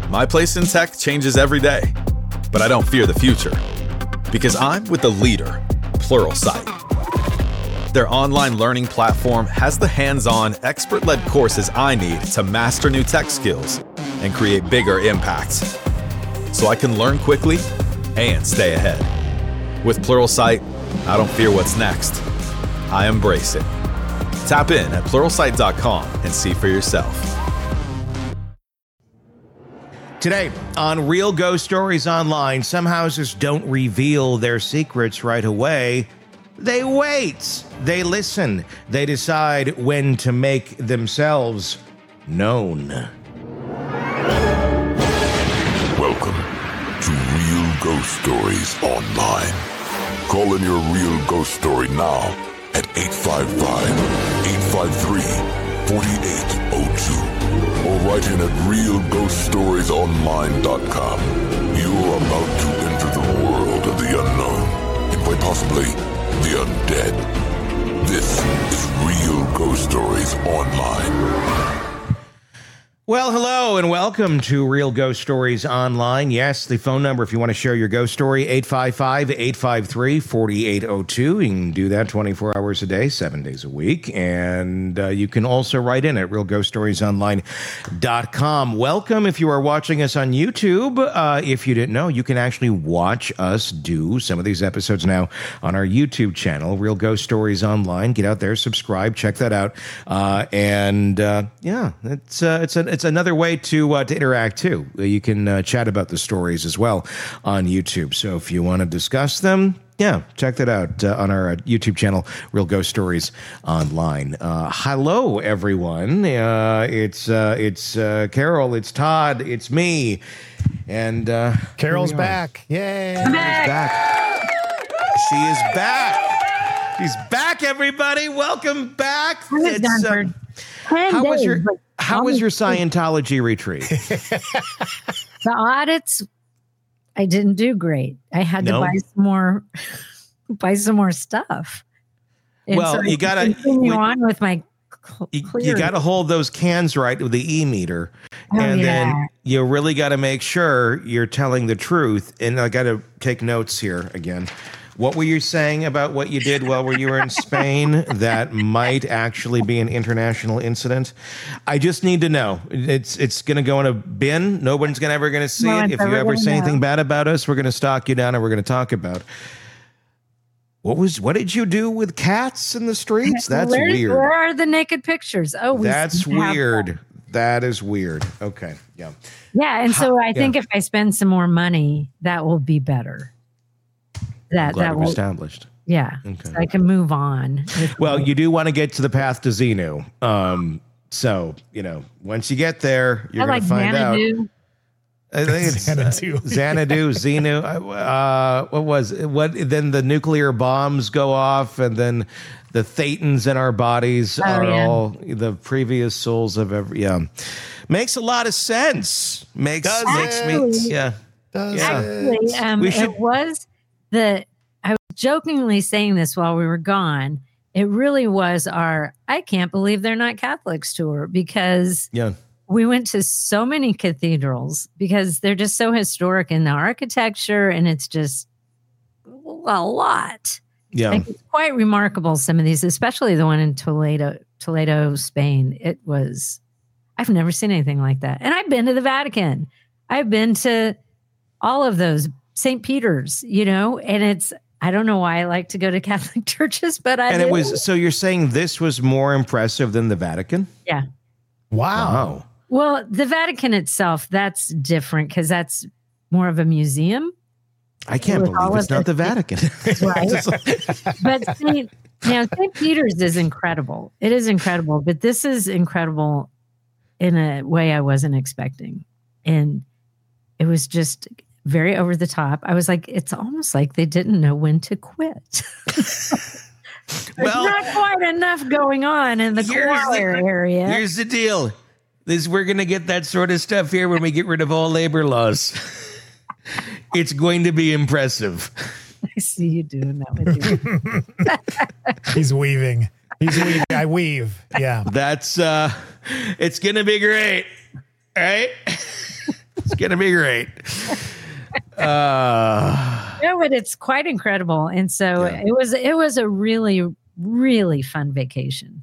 My place in tech changes every day, but I don't fear the future because I'm with the leader, Pluralsight. Their online learning platform has the hands-on, expert-led courses I need to master new tech skills and create bigger impacts, so I can learn quickly and stay ahead. With Pluralsight, I don't fear what's next. I embrace it. Tap in at pluralsight.com and see for yourself. Today on Real Ghost Stories Online, some houses don't reveal their secrets right away. They wait. They listen. They decide when to make themselves known. Welcome to Real Ghost Stories Online. Call in your real ghost story now at 855-853-4802. Or write in at realghoststoriesonline.com. You're about to enter the world of the unknown, and quite possibly the undead. This is Real Ghost Stories Online. Well, hello and welcome to Real Ghost Stories Online. Yes, the phone number if you want to share your ghost story, 855-853-4802. You can do that 24 hours a day, 7 days a week. And you can also write in at realghoststoriesonline.com. Welcome if you are watching us on YouTube. If you didn't know, you can actually watch us do some of these episodes now on our YouTube channel, Real Ghost Stories Online. Get out there, subscribe, check that out. It's another way to interact too. You can chat about the stories as well on YouTube. So if you want to discuss them, check that out on our YouTube channel, Real Ghost Stories Online. Hello, everyone. It's Carol. It's Todd. It's me. And Carol's back. Yay! She's back. She is back. She's back, everybody. Welcome back. How was your Scientology retreat? The audits, I didn't do great. I had to buy some more stuff. And well, so you got to continue on with my. You got to hold those cans right with the e-meter, then you really got to make sure you're telling the truth. And I got to take notes here again. What were you saying about what you did while you were in Spain that might actually be an international incident? I just need to know. It's going to go in a bin. No one's ever going to see it. If you ever say anything bad about us, we're going to stalk you down and we're going to talk about. What did you do with cats in the streets? That's weird. Where are the naked pictures? Oh, that's weird. That is weird. Okay. Yeah. Yeah. And so I think if I spend some more money, that will be better. That will established. Yeah. Okay. So I can move on. Well, you do want to get to the path to Xenu. So, once you get there, you're going to find Xanadu. out. I think it's Xanadu, Xenu. What was it? Then the nuclear bombs go off, and then the thetans in our bodies are all the previous souls of every. Yeah, makes a lot of sense. Actually, I was jokingly saying this while we were gone. It really was our I can't believe they're not Catholics tour because we went to so many cathedrals because they're just so historic in the architecture and it's just a lot. Yeah. Like, it's quite remarkable, some of these, especially the one in Toledo, Spain. I've never seen anything like that. And I've been to the Vatican. I've been to all of those, St. Peter's, and I don't know why I like to go to Catholic churches, but so you're saying this was more impressive than the Vatican? Yeah. Wow. Well, the Vatican itself, that's different because that's more of a museum. I can't believe it's not the Vatican. Right. But St. Peter's is incredible. It is incredible, but this is incredible in a way I wasn't expecting. And it was just very over the top. I was like, it's almost like they didn't know when to quit. There's not quite enough going on in the choir area. Here's the deal. We're going to get that sort of stuff here when we get rid of all labor laws. It's going to be impressive. I see you doing that with you. He's weaving. I weave. Yeah. That's, it's going to be great. All right. It's going to be great. No, but it's quite incredible. And so it was a really, really fun vacation.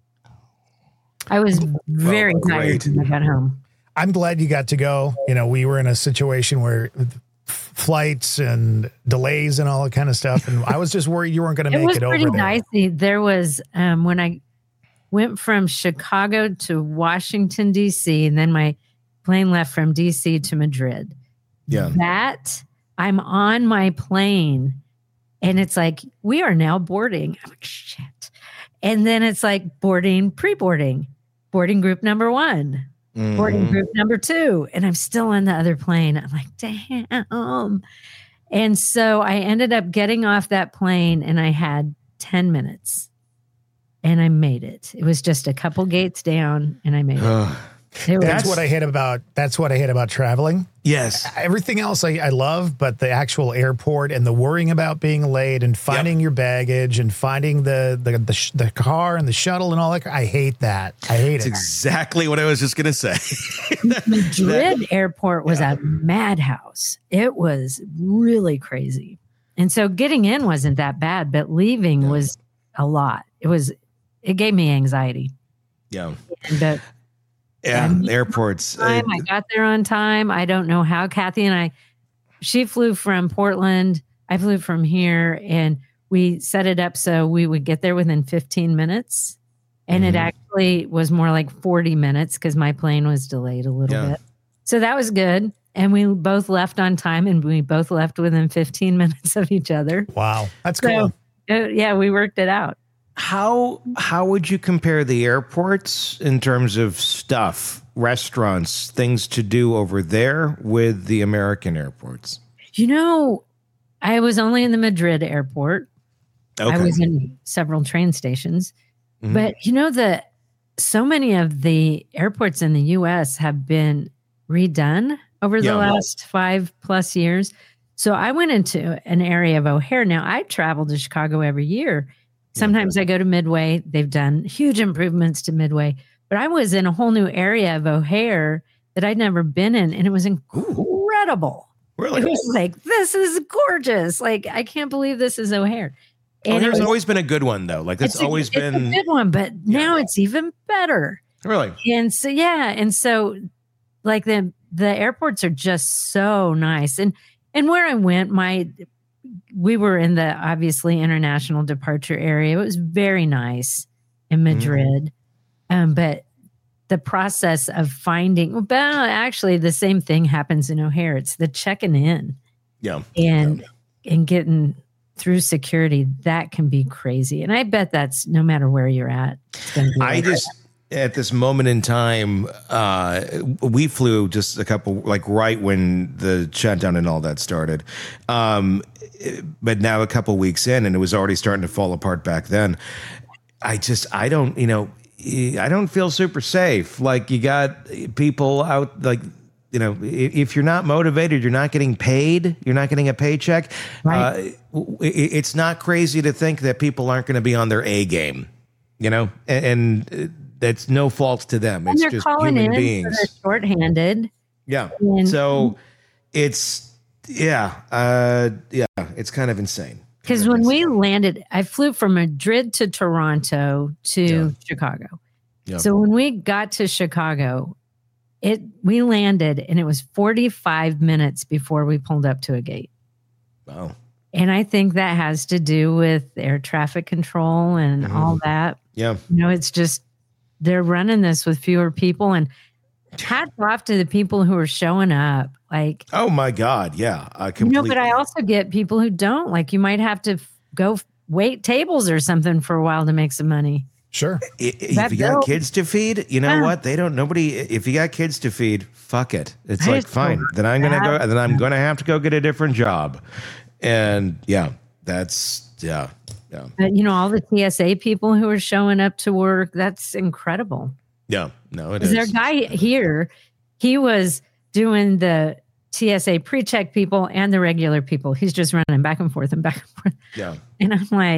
I was very tired when I got home. I'm glad you got to go. You know, we were in a situation where flights and delays and all that kind of stuff. And I was just worried you weren't going to make it over there. It was pretty dicey. There was, when I went from Chicago to Washington, D.C., and then my plane left from D.C. to Madrid. Yeah. That I'm on my plane and it's like, we are now boarding. I'm like, shit. And then it's like pre-boarding, boarding group number 1, boarding group number 2. And I'm still on the other plane. I'm like, damn. And so I ended up getting off that plane and I had 10 minutes and I made it. It was just a couple gates down and I made it. That's what I hate about traveling. Yes. Everything else I love, but the actual airport and the worrying about being late and finding your baggage and finding the car and the shuttle and all that. I hate that. I hate it. That's exactly what I was just going to say. Madrid airport was a madhouse. It was really crazy. And so getting in wasn't that bad, but leaving was a lot. It gave me anxiety. Yeah. And airports. I got there on time. I don't know how. Kathy and she flew from Portland. I flew from here, and we set it up so we would get there within 15 minutes. And it actually was more like 40 minutes because my plane was delayed a little bit. So that was good. And we both left on time, and we both left within 15 minutes of each other. Wow. That's cool. We worked it out. How would you compare the airports in terms of stuff, restaurants, things to do over there with the American airports? You know, I was only in the Madrid airport. Okay. I was in several train stations. But you know so many of the airports in the U.S. have been redone over the last 5+ years. So I went into an area of O'Hare. Now, I travel to Chicago every year. Sometimes I go to Midway. They've done huge improvements to Midway. But I was in a whole new area of O'Hare that I'd never been in, and it was incredible. Really? It was like, this is gorgeous. Like, I can't believe this is O'Hare. And there's always been a good one, though. Like, it's always been a good one, but now it's even better. Really? And so, and so, like, the airports are just so nice. And where I went, we were in the obviously international departure area. It was very nice in Madrid. But the process of actually the same thing happens in O'Hare. It's the checking in. Yeah. And getting through security, that can be crazy. And I bet that's no matter where you're at. At this moment in time, we flew just a couple, like right when the shutdown and all that started. But now a couple weeks in, and it was already starting to fall apart back then. I don't feel super safe. Like, you got people out, like, if you're not motivated, you're not getting paid, you're not getting a paycheck. Right. It's not crazy to think that people aren't going to be on their A game, and that's no fault to them. And it's just human beings. So they're shorthanded. Yeah. So it's it's kind of insane. Because when we landed, I flew from Madrid to Toronto to Chicago. Yeah. So when we got to Chicago, we landed and it was 45 minutes before we pulled up to a gate. Wow. And I think that has to do with air traffic control and all that. Yeah. It's just, they're running this with fewer people, and hats off to the people who are showing up. Like, oh my God. Yeah. Completely. But I also get people who don't. Like, you might have to go wait tables or something for a while to make some money. Sure. If you got kids to feed, what? If you got kids to feed, fuck it. It's like, fine. Then I'm going to have to go get a different job. And that's. But all the TSA people who are showing up to work, that's incredible. Yeah, no, it is. There's a guy here, he was doing the TSA pre-check people and the regular people. He's just running back and forth and back and forth. Yeah. And I'm like,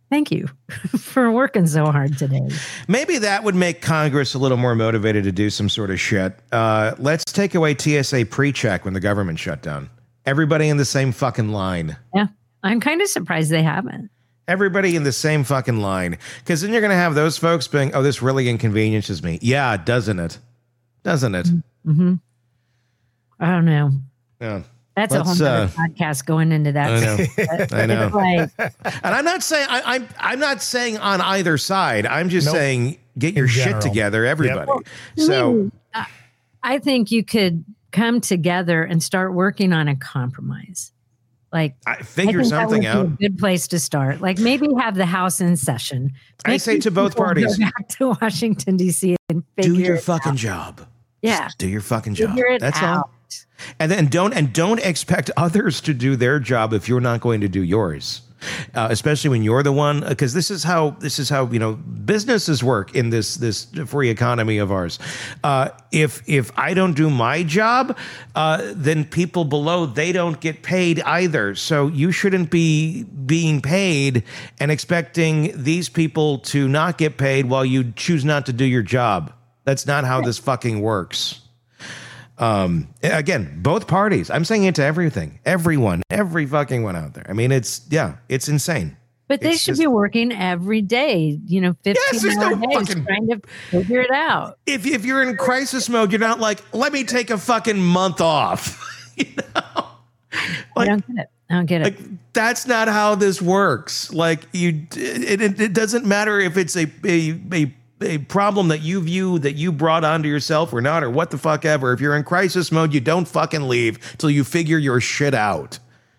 Thank you for working so hard today. Maybe that would make Congress a little more motivated to do some sort of shit. Let's take away TSA pre-check when the government shut down. Everybody in the same fucking line. Yeah. I'm kind of surprised they haven't. Everybody in the same fucking line. Because then you're going to have those folks being, oh, this really inconveniences me. Yeah, doesn't it? Doesn't it? Mm-hmm. I don't know. Yeah. That's a whole other podcast going into that. I know. Like, and I'm not saying I'm not saying on either side. I'm just saying get your shit together, everybody. Yep. So I think you could come together and start working on a compromise. Like figure something out. A good place to start. Like maybe have the House in session. I say to both parties, go back to Washington D.C. and figure do your fucking job. Yeah, just do your fucking job. That's all. And then don't expect others to do their job if you're not going to do yours. Especially when you're the one, because this is how businesses work in this free economy of ours. If I don't do my job, then people below, they don't get paid either. So you shouldn't be being paid and expecting these people to not get paid while you choose not to do your job. That's not how this fucking works. Again, both parties. I'm saying it to everyone, every fucking one out there. I mean, it's insane. But they should be working every day, 15-hour days trying to figure it out. If you're in crisis mode, you're not like, let me take a fucking month off. I don't get it. I don't get it. Like, that's not how this works. Like it doesn't matter if it's a problem that you view that you brought onto yourself or not, or what the fuck ever. If you're in crisis mode, you don't fucking leave till you figure your shit out.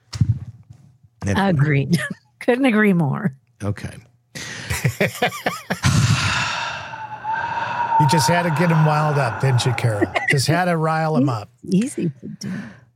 Agreed. Couldn't agree more. Okay. You just had to get him wild up, didn't you, Carol? Just had to rile him up. Easy to do.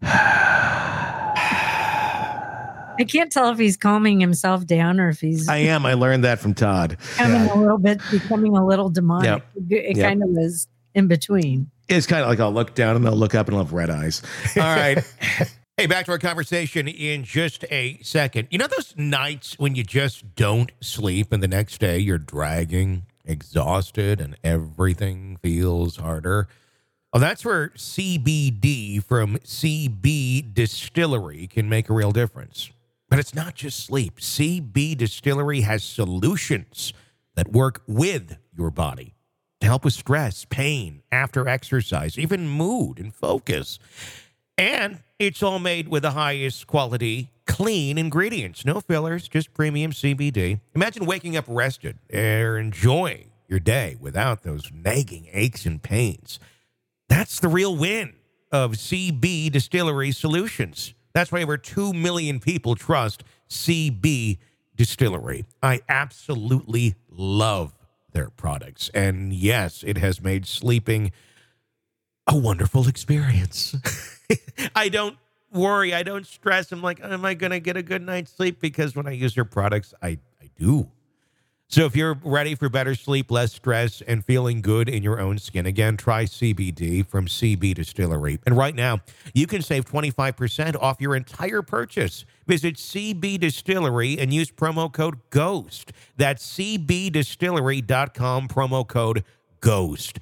I can't tell if he's calming himself down or if he's... I am. I learned that from Todd. Becoming a little demonic. Yep. It kind of is in between. It's kind of like I'll look down and I'll look up and I'll have red eyes. All right. Hey, back to our conversation in just a second. You know those nights when you just don't sleep and the next day you're dragging, exhausted, and everything feels harder? Well, that's where CBD from CB Distillery can make a real difference. But it's not just sleep. CB Distillery has solutions that work with your body to help with stress, pain, after exercise, even mood and focus. And it's all made with the highest quality, clean ingredients. No fillers, just premium CBD. Imagine waking up rested or enjoying your day without those nagging aches and pains. That's the real win of CB Distillery solutions. That's why over 2 million people trust CB Distillery. I absolutely love their products. And yes, it has made sleeping a wonderful experience. I don't worry. I don't stress. I'm like, am I going to get a good night's sleep? Because when I use their products, I do. So if you're ready for better sleep, less stress, and feeling good in your own skin, again, try CBD from CB Distillery. And right now, you can save 25% off your entire purchase. Visit CB Distillery and use promo code GHOST. That's cbdistillery.com, promo code GHOST.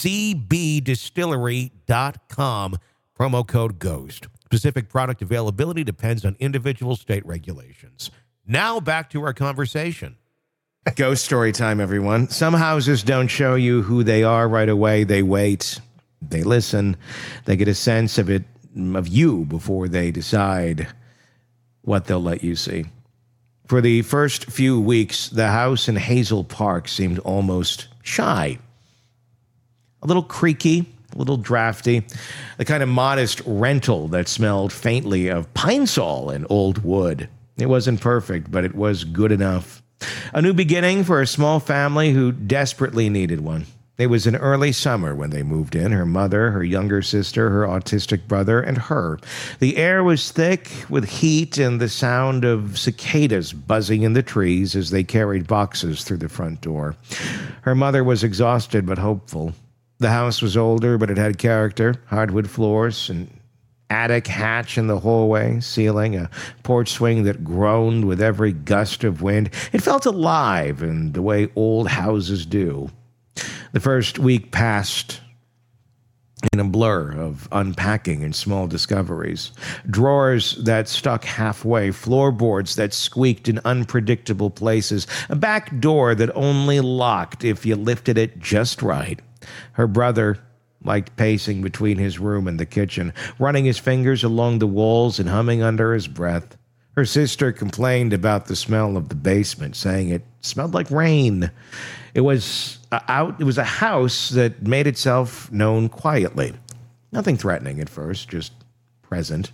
cbdistillery.com, promo code GHOST. Specific product availability depends on individual state regulations. Now back to our conversation. Ghost story time, everyone. Some houses don't show you who they are right away. They wait. They listen. They get a sense of you before they decide what they'll let you see. For the first few weeks, the house in Hazel Park seemed almost shy. A little creaky, a little drafty. The kind of modest rental that smelled faintly of pine sol and old wood. It wasn't perfect, but it was good enough. A new beginning for a small family who desperately needed one. It was an early summer when they moved in. Her mother, her younger sister, her autistic brother, and her. The air was thick with heat and the sound of cicadas buzzing in the trees as they carried boxes through the front door. Her mother was exhausted but hopeful. The house was older, but it had character, hardwood floors, and attic hatch in the hallway ceiling, a porch swing that groaned with every gust of wind. It felt alive in the way old houses do. The first week passed in a blur of unpacking and small discoveries. Drawers that stuck halfway, floorboards that squeaked in unpredictable places, a back door that only locked if you lifted it just right. Her brother liked pacing between his room and the kitchen, running his fingers along the walls and humming under his breath. Her sister complained about the smell of the basement, saying it smelled like rain. It was a house that made itself known quietly. Nothing threatening at first, just present.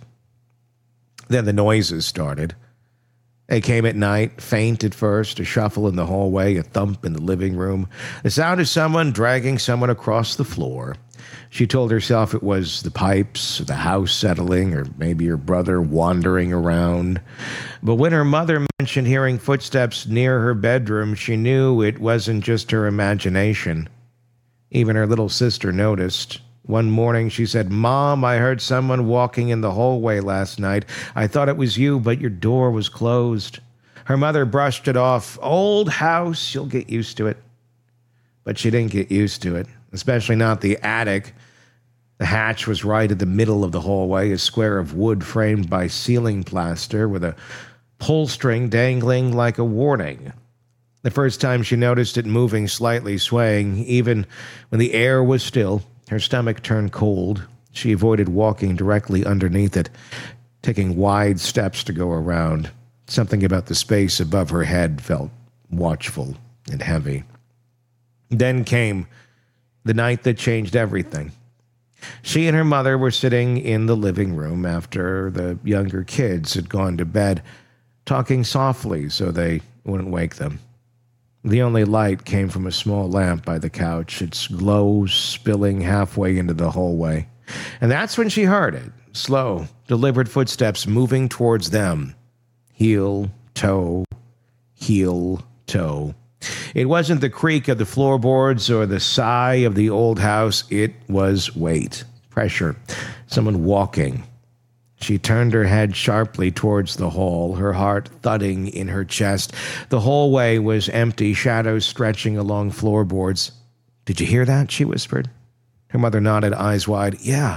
Then the noises started. They came at night, faint at first, a shuffle in the hallway, a thump in the living room, the sound of someone dragging someone across the floor. She told herself it was the pipes, the house settling, or maybe her brother wandering around. But when her mother mentioned hearing footsteps near her bedroom, she knew it wasn't just her imagination. Even her little sister noticed. One morning she said, "Mom, I heard someone walking in the hallway last night. I thought it was you, but your door was closed." Her mother brushed it off. "Old house, you'll get used to it." But she didn't get used to it, especially not the attic. The hatch was right at the middle of the hallway, a square of wood framed by ceiling plaster with a pull string dangling like a warning. The first time she noticed it moving, slightly swaying, even when the air was still, her stomach turned cold. She avoided walking directly underneath it, taking wide steps to go around. Something about the space above her head felt watchful and heavy. Then came the night that changed everything. She and her mother were sitting in the living room after the younger kids had gone to bed, talking softly so they wouldn't wake them. The only light came from a small lamp by the couch, its glow spilling halfway into the hallway. And that's when she heard it, slow, deliberate footsteps moving towards them. Heel, toe, heel, toe. It wasn't the creak of the floorboards or the sigh of the old house. It was weight, pressure, someone walking. She turned her head sharply towards the hall, her heart thudding in her chest. The hallway was empty, shadows stretching along floorboards. "Did you hear that?" she whispered. Her mother nodded, eyes wide. "Yeah."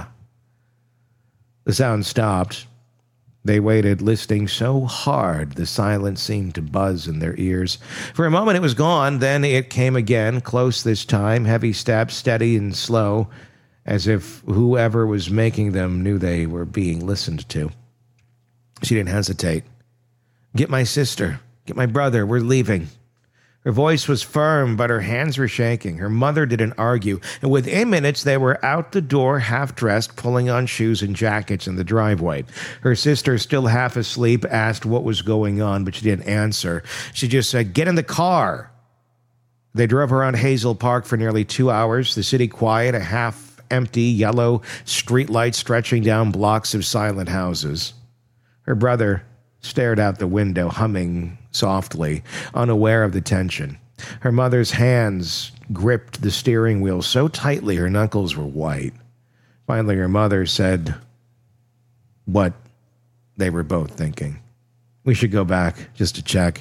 The sound stopped. They waited, listening so hard the silence seemed to buzz in their ears. For a moment it was gone, then it came again, close this time, heavy steps, steady and slow, as if whoever was making them knew they were being listened to. She didn't hesitate. "Get my sister. Get my brother. We're leaving." Her voice was firm, but her hands were shaking. Her mother didn't argue, and within minutes they were out the door, half-dressed, pulling on shoes and jackets in the driveway. Her sister, still half asleep, asked what was going on, but she didn't answer. She just said, "Get in the car." They drove around Hazel Park for nearly 2 hours, the city quiet, a half-empty yellow streetlight stretching down blocks of silent houses. Her brother stared out the window, humming softly, unaware of the tension. Her mother's hands gripped the steering wheel so tightly her knuckles were white. Finally, her mother said what they were both thinking. "We should go back just to check."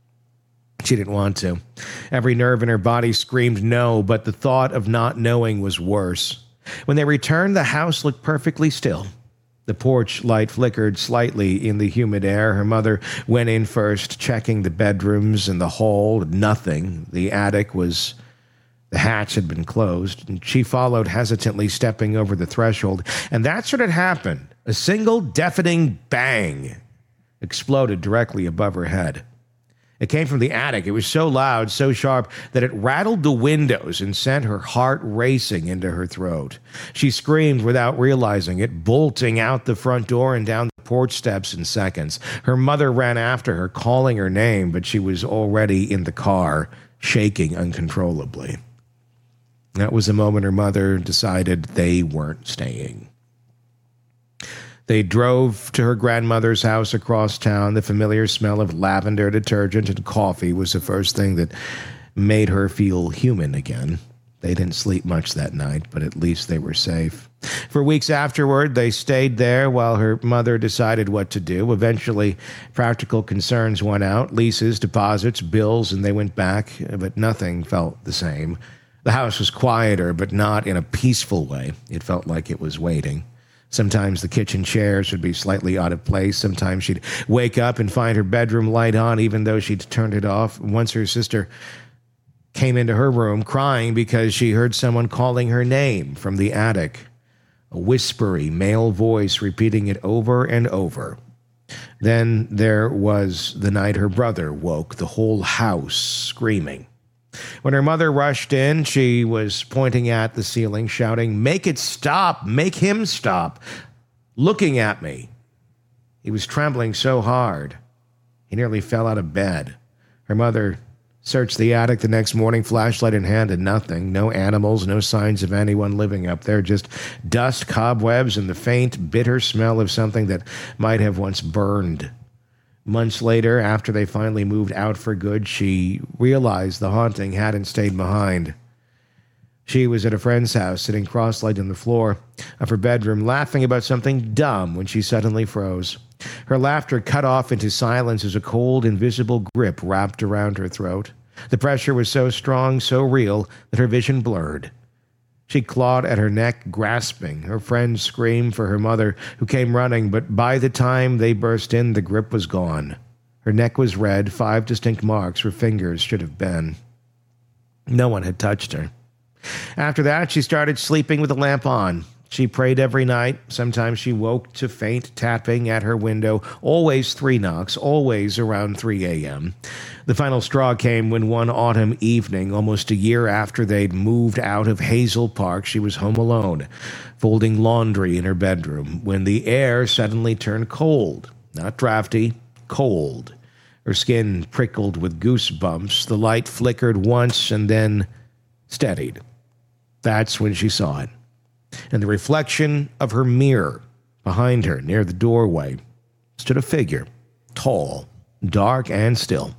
She didn't want to. Every nerve in her body screamed no, but the thought of not knowing was worse. When they returned, the house looked perfectly still. The porch light flickered slightly in the humid air. Her mother went in first, checking the bedrooms and the hall. Nothing. The hatch had been closed, and she followed hesitantly, stepping over the threshold. And that's what had happened. A single deafening bang exploded directly above her head. It came from the attic. It was so loud, so sharp, that it rattled the windows and sent her heart racing into her throat. She screamed without realizing it, bolting out the front door and down the porch steps in seconds. Her mother ran after her, calling her name, but she was already in the car, shaking uncontrollably. That was the moment her mother decided they weren't staying. They drove to her grandmother's house across town. The familiar smell of lavender, detergent, and coffee was the first thing that made her feel human again. They didn't sleep much that night, but at least they were safe. For weeks afterward, they stayed there while her mother decided what to do. Eventually, practical concerns won out, leases, deposits, bills, and they went back, but nothing felt the same. The house was quieter, but not in a peaceful way. It felt like it was waiting. Sometimes the kitchen chairs would be slightly out of place. Sometimes she'd wake up and find her bedroom light on, even though she'd turned it off. Once her sister came into her room crying because she heard someone calling her name from the attic, a whispery male voice repeating it over and over. Then there was the night her brother woke the whole house screaming. When her mother rushed in, she was pointing at the ceiling, shouting, "Make it stop! Make him stop! Looking at me!" He was trembling so hard, he nearly fell out of bed. Her mother searched the attic the next morning, flashlight in hand, and nothing. No animals, no signs of anyone living up there, just dust, cobwebs, and the faint, bitter smell of something that might have once burned. Months later, after they finally moved out for good, she realized the haunting hadn't stayed behind. She was at a friend's house, sitting cross-legged on the floor of her bedroom, laughing about something dumb when she suddenly froze. Her laughter cut off into silence as a cold, invisible grip wrapped around her throat. The pressure was so strong, so real, that her vision blurred. She clawed at her neck, grasping. Her friend screamed for her mother, who came running, but by the time they burst in, the grip was gone. Her neck was red, 5 distinct marks where fingers should have been. No one had touched her. After that, she started sleeping with the lamp on. She prayed every night. Sometimes she woke to faint tapping at her window, always 3 knocks, always around 3 a.m. The final straw came when one autumn evening, almost a year after they'd moved out of Hazel Park, she was home alone, folding laundry in her bedroom, when the air suddenly turned cold. Not drafty, cold. Her skin prickled with goosebumps. The light flickered once and then steadied. That's when she saw it. In the reflection of her mirror, behind her, near the doorway, stood a figure, tall, dark, and still.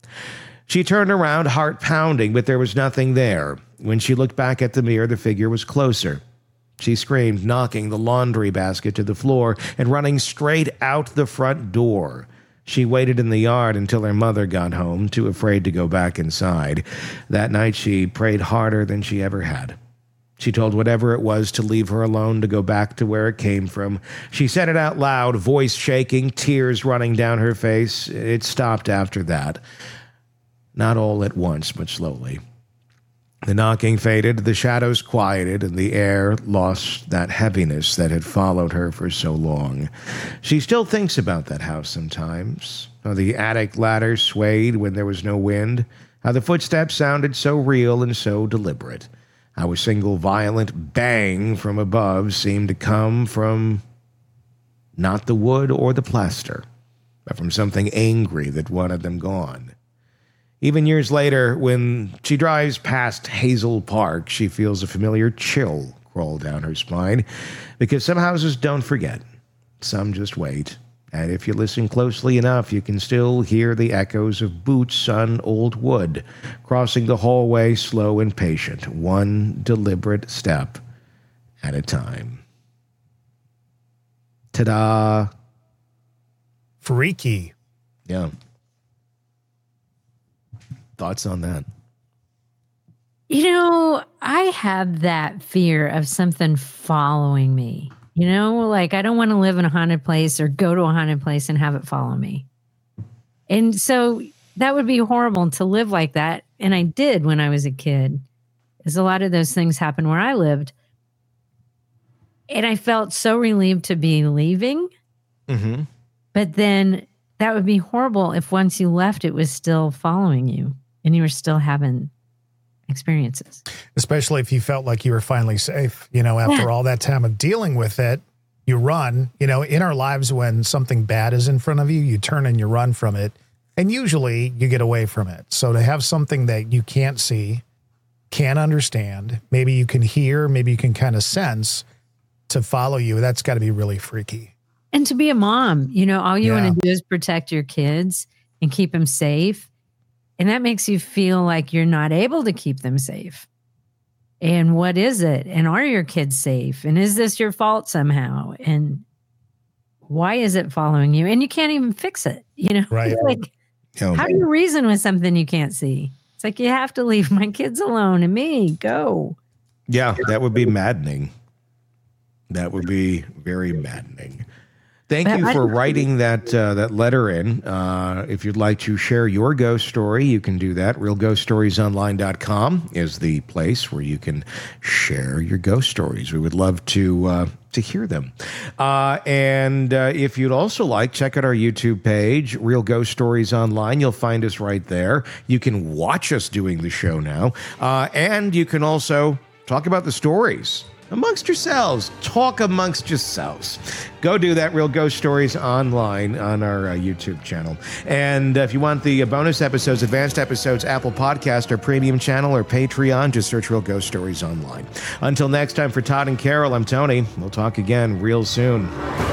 She turned around, heart pounding, but there was nothing there. When she looked back at the mirror, the figure was closer. She screamed, knocking the laundry basket to the floor and running straight out the front door. She waited in the yard until her mother got home, too afraid to go back inside. That night she prayed harder than she ever had. She told whatever it was to leave her alone, to go back to where it came from. She said it out loud, voice shaking, tears running down her face. It stopped after that. Not all at once, but slowly. The knocking faded, the shadows quieted, and the air lost that heaviness that had followed her for so long. She still thinks about that house sometimes. How the attic ladder swayed when there was no wind. How the footsteps sounded so real and so deliberate. How a single violent bang from above seemed to come from not the wood or the plaster, but from something angry that wanted them gone. Even years later, when she drives past Hazel Park, she feels a familiar chill crawl down her spine, because some houses don't forget. Some just wait. And if you listen closely enough, you can still hear the echoes of boots on old wood, crossing the hallway slow and patient, one deliberate step at a time. Ta-da! Freaky. Yeah. Thoughts on that? You know, I have that fear of something following me. You know, like I don't want to live in a haunted place or go to a haunted place and have it follow me. And so that would be horrible to live like that. And I did when I was a kid, because a lot of those things happened where I lived. And I felt so relieved to be leaving. Mm-hmm. But then that would be horrible if once you left, it was still following you and you were still having experiences. Especially if you felt like you were finally safe, you know, after all that time of dealing with it, you run, you know, in our lives, when something bad is in front of you, you turn and you run from it. And usually you get away from it. So to have something that you can't see, can't understand, maybe you can hear, maybe you can kind of sense to follow you, that's got to be really freaky. And to be a mom, you know, all you want to do is protect your kids and keep them safe. And that makes you feel like you're not able to keep them safe. And what is it? And are your kids safe? And is this your fault somehow? And why is it following you? And you can't even fix it, Right. Like, how do you reason with something you can't see? It's like, you have to leave my kids alone and me go. Yeah, that would be maddening. That would be very maddening. Thank you for writing that letter in. If you'd like to share your ghost story, you can do that. RealGhostStoriesOnline.com is the place where you can share your ghost stories. We would love to hear them. And if you'd also like, check out our YouTube page, Real Ghost Stories Online. You'll find us right there. You can watch us doing the show now. And you can also talk about the stories amongst yourselves. Talk amongst yourselves. Go do that, Real Ghost Stories Online on our YouTube channel. And if you want the bonus episodes, advanced episodes, Apple Podcast, or Premium channel, or Patreon, just search Real Ghost Stories Online. Until next time, for Todd and Carol, I'm Tony. We'll talk again real soon.